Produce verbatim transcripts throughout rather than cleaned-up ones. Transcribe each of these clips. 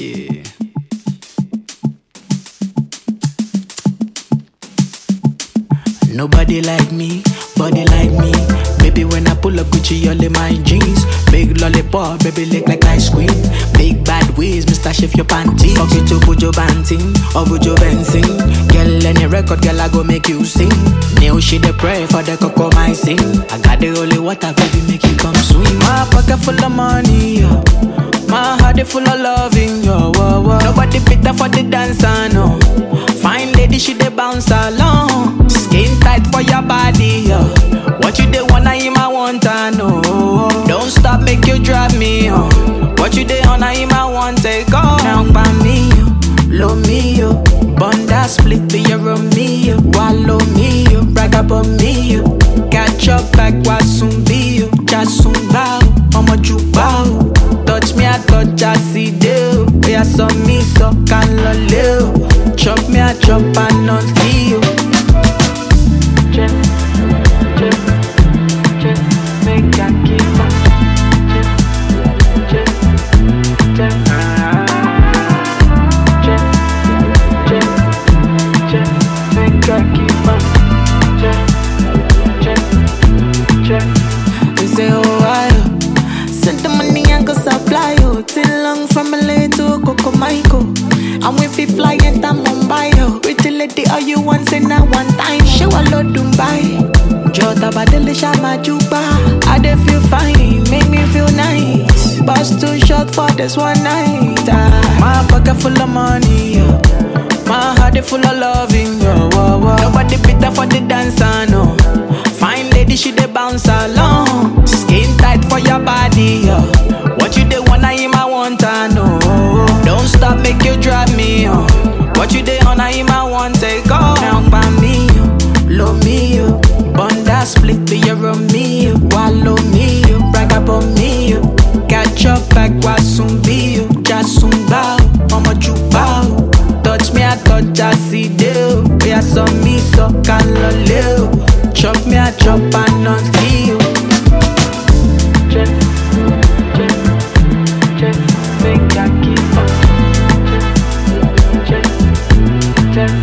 Yeah. Nobody like me, body like me. Baby, when I pull up Gucci, all in my jeans. Big lollipop, baby, lick like ice cream. Big bad ways, Mister Shift your panties. Fuck you to Bujo Banting or Bujo Benzing. Girl, any record, girl, I go make you sing. New shit, they pray for the cocoa, my sing. I got the holy water, baby, make you come swing. My pocket full of money, yo. My heart is full of loving, yo. Whoa, whoa. Nobody better for the dancer, no. Fine lady, she dey bounce along. Skin tight for your body, yo. What you dey wanna him, I want, I know. Don't stop, make you drive me, yo. What you dey on, I him, I want, take off. Now by me, yo. Low me, yo. Bun that split, be your Romeo. Wallow me, yo. Brag about me, yo. Catch up back, wasumbi, yo. Jasumba, mama jubao. Touch me, I touch, I see you. Yeah, so me, so can loleo. Chop me, I chop, I not you. Check, check, check, make I keep up. Check, check, check, check, check, check, make I keep up. Check, check, check. They say, oh, I send the money and go supply you. Till long from L A to Coco Michael. And if we fly enter Mumbai, yo. Pretty lady, all you want, say now one time. Show a lot Dubai. Jota badele shama juba. I dey feel fine, make me feel nice. Bus too short for this one night. Ah. My pocket full of money, yo. My heart is full of loving, yo. Whoa, whoa. Nobody better for the dancer, no. Fine lady, she dey bounce along. Skin tight for your body, yo. What you dey wanna him, I want, I know. Don't stop, make you drive me, yo. What you dey on, I him, I want, take off. Now by me, yo. Low me, yo. Bun that split, be your Romeo. Wallow me, yo. Brag about me, yo. Catch up back, wasumbi, yo. Jasumba, mama jubao. Touch me, I touch, I see you. Yeah, so me, so can loleo. Chop me, I chop, I not you. Check, check, check, make I keep up. Check, check, check,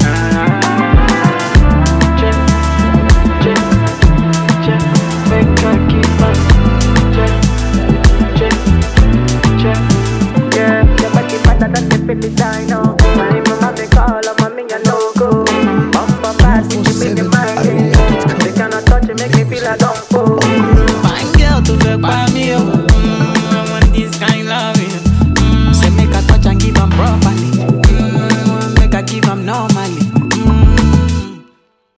check, check, check, make I keep up. Check, check, check. Yeah, your body better than the Philly dino. My mama me call, oh mommy I no go. Bumper pass, give me the mic. They cannot touch it, make me feel like don't go. Fine girl to vex by me, oh. Mm, I want this kind loving. Mm, say make a touch and give 'em properly. Mm, make I give 'em normally.